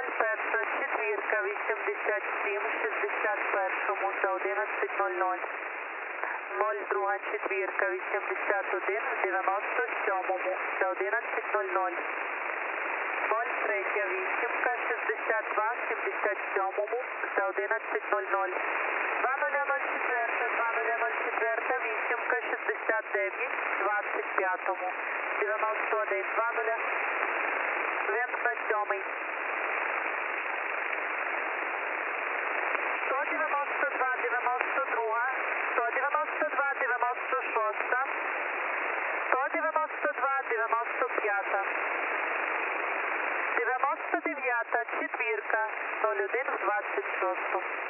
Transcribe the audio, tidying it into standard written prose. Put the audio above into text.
01, четвірка, 87, 61 за 11:00. 02, четвірка, 81, 97 за 11:00. 03, вісімка, 62, 77 за 11:00. 2004, 2004, вісімка, 69, 25. 91, 20. Вент на 7. 192, 92, 192, 96, 192, 95, 99, четвірка, 01 в 26.